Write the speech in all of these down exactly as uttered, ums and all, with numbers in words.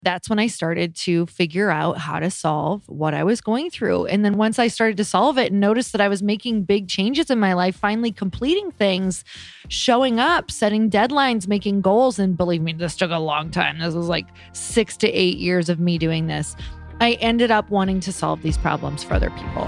That's when I started to figure out how to solve what I was going through. And then once I started to solve it and noticed that I was making big changes in my life, finally completing things, showing up, setting deadlines, making goals. And believe me, this took a long time. This was like six to eight years of me doing this. I ended up wanting to solve these problems for other people.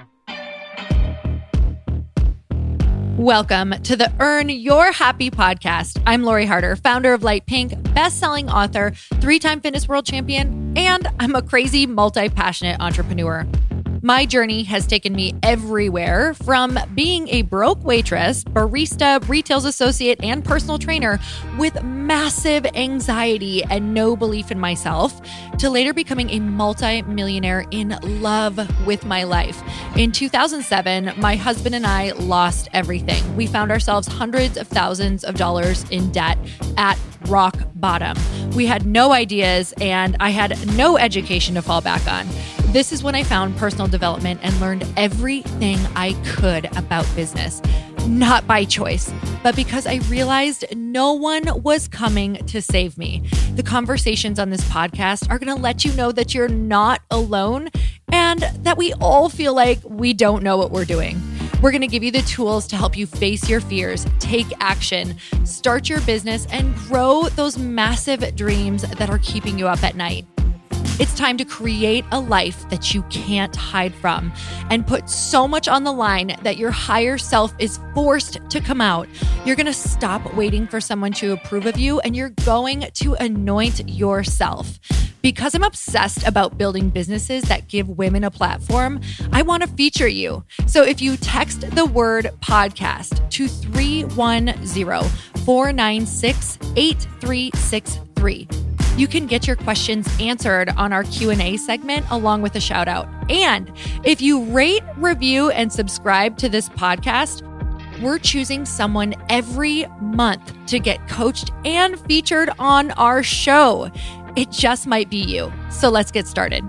Welcome to the Earn Your Happy podcast. I'm Lori Harder, founder of Light Pink, best-selling author, three-time fitness world champion, and I'm a crazy, multi-passionate entrepreneur. My journey has taken me everywhere, from being a broke waitress, barista, retail associate, and personal trainer with massive anxiety and no belief in myself, to later becoming a multi-millionaire in love with my life. In two thousand seven, my husband and I lost everything. We found ourselves hundreds of thousands of dollars in debt at rock bottom. We had no ideas, and I had no education to fall back on. This is when I found personal development and learned everything I could about business, not by choice, but because I realized no one was coming to save me. The conversations on this podcast are going to let you know that you're not alone and that we all feel like we don't know what we're doing. We're going to give you the tools to help you face your fears, take action, start your business, and grow those massive dreams that are keeping you up at night. It's time to create a life that you can't hide from and put so much on the line that your higher self is forced to come out. You're going to stop waiting for someone to approve of you, and you're going to anoint yourself. Because I'm obsessed about building businesses that give women a platform, I want to feature you. So if you text the word podcast to three one zero, four nine six, eight three six three, you can get your questions answered on our Q and A segment along with a shout out. And if you rate, review, and subscribe to this podcast, we're choosing someone every month to get coached and featured on our show. It just might be you. So let's get started.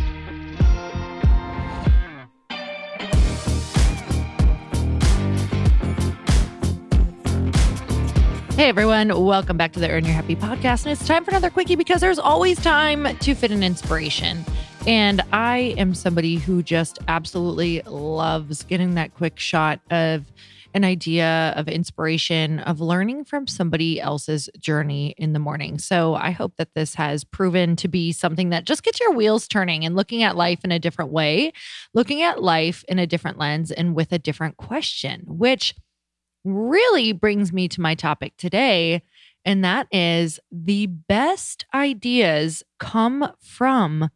Hey everyone, welcome back to the Earn Your Happy podcast. And it's time for another quickie because there's always time to fit an inspiration. And I am somebody who just absolutely loves getting that quick shot of an idea, of inspiration, of learning from somebody else's journey in the morning. So I hope that this has proven to be something that just gets your wheels turning and looking at life in a different way, looking at life in a different lens and with a different question, which really brings me to my topic today. And that is, the best ideas come from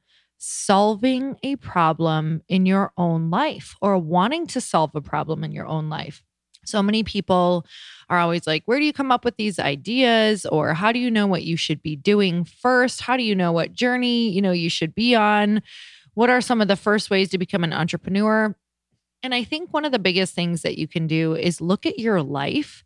solving a problem in your own life or wanting to solve a problem in your own life. So many people are always like, where do you come up with these ideas? Or how do you know what you should be doing first? How do you know what journey, you know, you should be on? What are some of the first ways to become an entrepreneur? And I think one of the biggest things that you can do is look at your life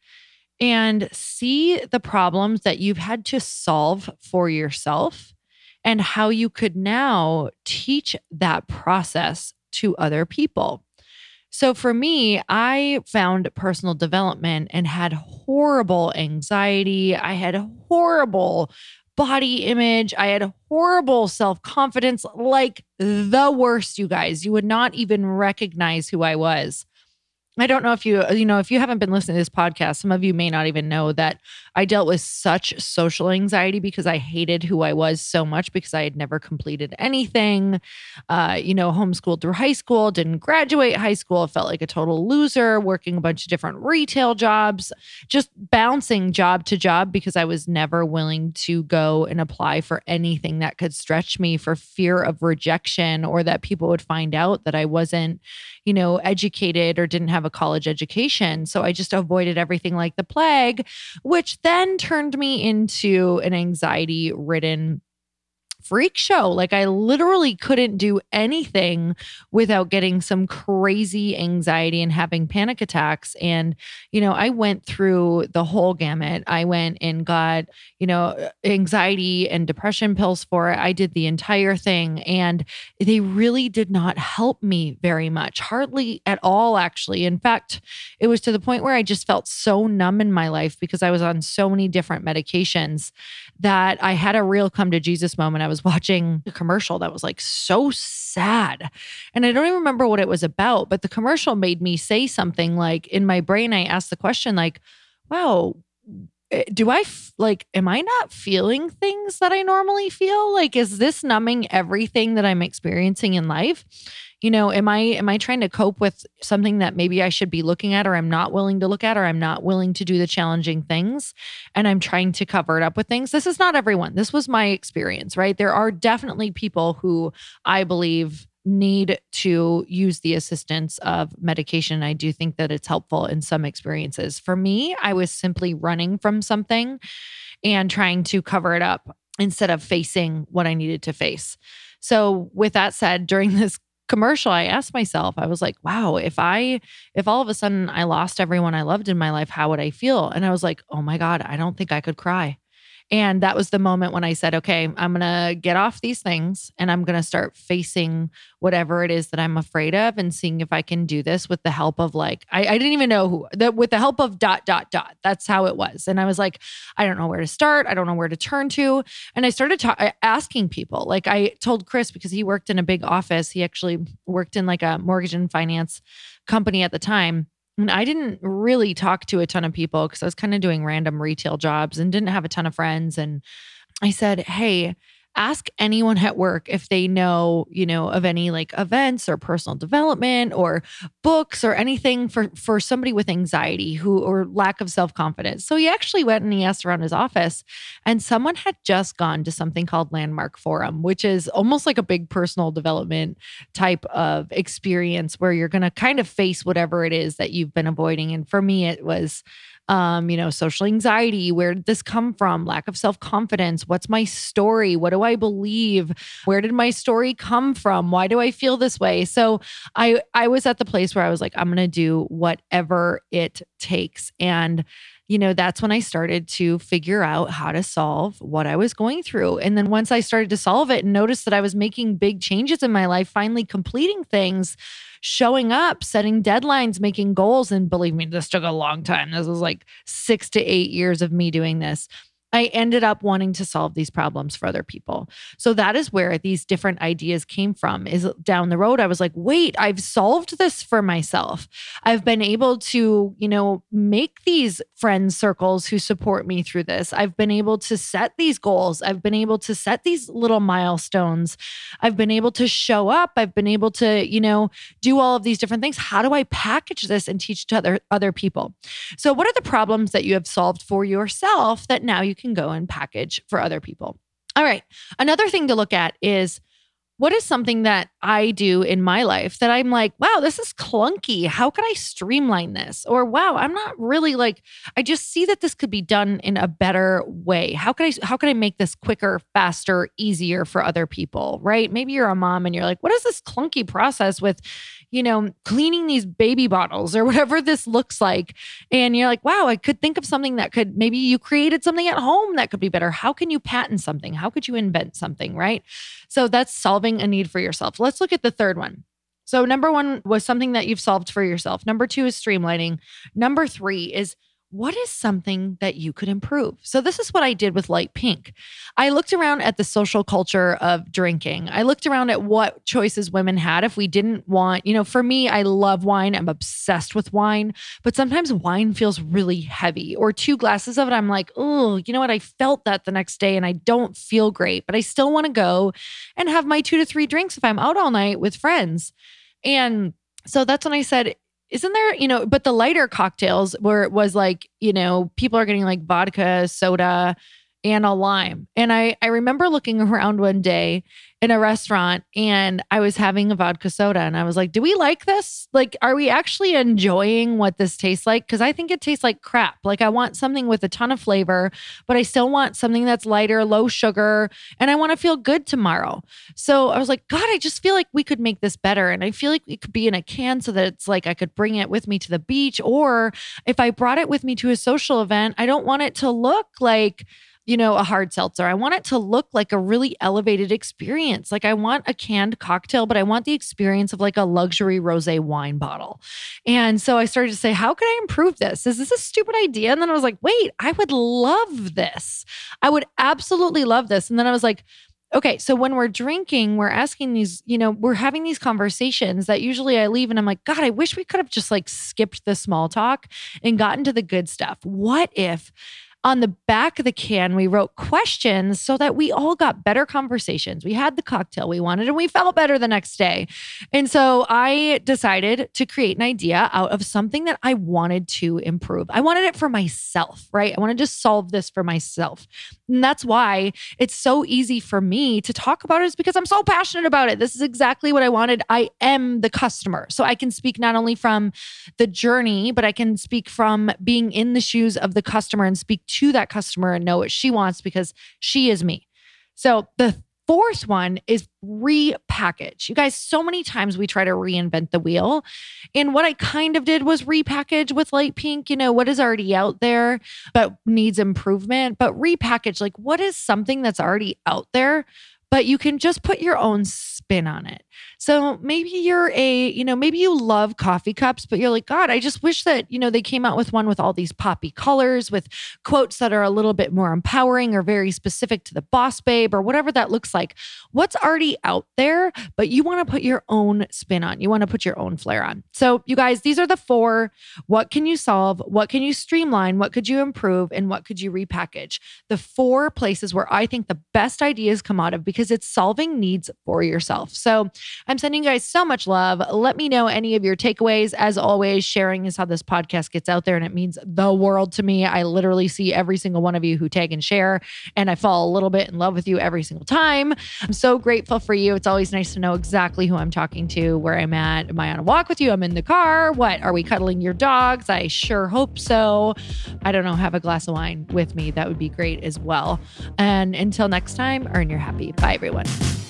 and see the problems that you've had to solve for yourself and how you could now teach that process to other people. So for me, I found personal development and had horrible anxiety. I had horrible body image. I had horrible self-confidence, like the worst, you guys. You would not even recognize who I was. I don't know if you, you know, if you haven't been listening to this podcast, some of you may not even know that I dealt with such social anxiety because I hated who I was so much because I had never completed anything, uh, you know, homeschooled through high school, didn't graduate high school, felt like a total loser, working a bunch of different retail jobs, just bouncing job to job because I was never willing to go and apply for anything that could stretch me for fear of rejection or that people would find out that I wasn't, you know, educated or didn't have a college education. So I just avoided everything like the plague, which then turned me into an anxiety-ridden freak show. Like I literally couldn't do anything without getting some crazy anxiety and having panic attacks. And, you know, I went through the whole gamut. I went and got, you know, anxiety and depression pills for it. I did the entire thing and they really did not help me very much, hardly at all, actually. In fact, it was to the point where I just felt so numb in my life because I was on so many different medications that I had a real come to Jesus moment. I was watching a commercial that was like so sad. And I don't even remember what it was about, but the commercial made me say something like, in my brain, I asked the question like, wow, do I f- like, am I not feeling things that I normally feel? Like, is this numbing everything that I'm experiencing in life? You know, am I, am I trying to cope with something that maybe I should be looking at, or I'm not willing to look at, or I'm not willing to do the challenging things and I'm trying to cover it up with things? This is not everyone. This was my experience, right? There are definitely people who I believe need to use the assistance of medication. I do think that it's helpful in some experiences. For me, I was simply running from something and trying to cover it up instead of facing what I needed to face. So with that said, during this commercial, I asked myself, I was like, wow, if I, if all of a sudden I lost everyone I loved in my life, how would I feel? And I was like, oh my God, I don't think I could cry. And that was the moment when I said, okay, I'm going to get off these things and I'm going to start facing whatever it is that I'm afraid of and seeing if I can do this with the help of like, I, I didn't even know who, that with the help of dot, dot, dot. That's how it was. And I was like, I don't know where to start. I don't know where to turn to. And I started ta- asking people, like I told Chris, because he worked in a big office. He actually worked in like a mortgage and finance company at the time. And I didn't really talk to a ton of people because I was kind of doing random retail jobs and didn't have a ton of friends. And I said, hey, ask anyone at work if they know, you know, of any like events or personal development or books or anything for, for somebody with anxiety who, or lack of self-confidence. So he actually went and he asked around his office and someone had just gone to something called Landmark Forum, which is almost like a big personal development type of experience where you're going to kind of face whatever it is that you've been avoiding. And for me, it was Um, you know, social anxiety. Where did this come from? Lack of self-confidence. What's my story? What do I believe? Where did my story come from? Why do I feel this way? So I, I was at the place where I was like, I'm going to do whatever it takes. And you know, that's when I started to figure out how to solve what I was going through. And then once I started to solve it and noticed that I was making big changes in my life, finally completing things, showing up, setting deadlines, making goals. And believe me, this took a long time. This was like six to eight years of me doing this. I ended up wanting to solve these problems for other people. So that is where these different ideas came from, is down the road. I was like, wait, I've solved this for myself. I've been able to, you know, make these friend circles who support me through this. I've been able to set these goals. I've been able to set these little milestones. I've been able to show up. I've been able to, you know, do all of these different things. How do I package this and teach to other, other people? So what are the problems that you have solved for yourself that now you can go and package for other people? All right. Another thing to look at is, what is something that I do in my life that I'm like, wow, this is clunky. How could I streamline this? Or wow, I'm not really like, I just see that this could be done in a better way. How could I, how could I make this quicker, faster, easier for other people, right? Maybe you're a mom and you're like, what is this clunky process with, you know, cleaning these baby bottles or whatever this looks like? And you're like, wow, I could think of something that could, maybe you created something at home that could be better. How can you patent something? How could you invent something, right? So that's solving a need for yourself. Let's look at the third one. So number one was something that you've solved for yourself. Number two is streamlining. Number three is, what is something that you could improve? So this is what I did with Light Pink. I looked around at the social culture of drinking. I looked around at what choices women had if we didn't want, you know, for me, I love wine. I'm obsessed with wine, but sometimes wine feels really heavy, or two glasses of it, I'm like, oh, you know what? I felt that the next day and I don't feel great, but I still want to go and have my two to three drinks if I'm out all night with friends. And so that's when I said, isn't there, you know, but the lighter cocktails where it was like, you know, people are getting like vodka, soda, and a lime. And I, I remember looking around one day in a restaurant and I was having a vodka soda and I was like, do we like this? Like, are we actually enjoying what this tastes like? Because I think it tastes like crap. Like I want something with a ton of flavor, but I still want something that's lighter, low sugar, and I want to feel good tomorrow. So I was like, God, I just feel like we could make this better. And I feel like it could be in a can so that it's like I could bring it with me to the beach. Or if I brought it with me to a social event, I don't want it to look like, you know, a hard seltzer. I want it to look like a really elevated experience. Like I want a canned cocktail, but I want the experience of like a luxury rosé wine bottle. And so I started to say, how can I improve this? Is this a stupid idea? And then I was like, wait, I would love this. I would absolutely love this. And then I was like, okay, so when we're drinking, we're asking these, you know, we're having these conversations that usually I leave and I'm like, God, I wish we could have just like skipped the small talk and gotten to the good stuff. What if on the back of the can, we wrote questions so that we all got better conversations. We had the cocktail we wanted and we felt better the next day. And so I decided to create an idea out of something that I wanted to improve. I wanted it for myself, right? I wanted to solve this for myself. And that's why it's so easy for me to talk about it, is because I'm so passionate about it. This is exactly what I wanted. I am the customer. So I can speak not only from the journey, but I can speak from being in the shoes of the customer and speak to that customer and know what she wants because she is me. So the fourth one is repackage. You guys, so many times we try to reinvent the wheel. And what I kind of did was repackage with Light Pink, you know, what is already out there, but needs improvement. But repackage, like what is something that's already out there, but you can just put your own spin on it. So maybe you're a, you know, maybe you love coffee cups, but you're like, God, I just wish that, you know, they came out with one with all these poppy colors with quotes that are a little bit more empowering or very specific to the boss babe or whatever that looks like. What's already out there, but you want to put your own spin on. You want to put your own flair on. So you guys, these are the four. What can you solve? What can you streamline? What could you improve? And what could you repackage? The four places where I think the best ideas come out of, because it's solving needs for yourself. So I'm sending you guys so much love. Let me know any of your takeaways. As always, sharing is how this podcast gets out there, and it means the world to me. I literally see every single one of you who tag and share, and I fall a little bit in love with you every single time. I'm so grateful for you. It's always nice to know exactly who I'm talking to, where I'm at. Am I on a walk with you? I'm in the car. What? Are we cuddling your dogs? I sure hope so. I don't know. Have a glass of wine with me. That would be great as well. And until next time, earn your happy. Bye, everyone.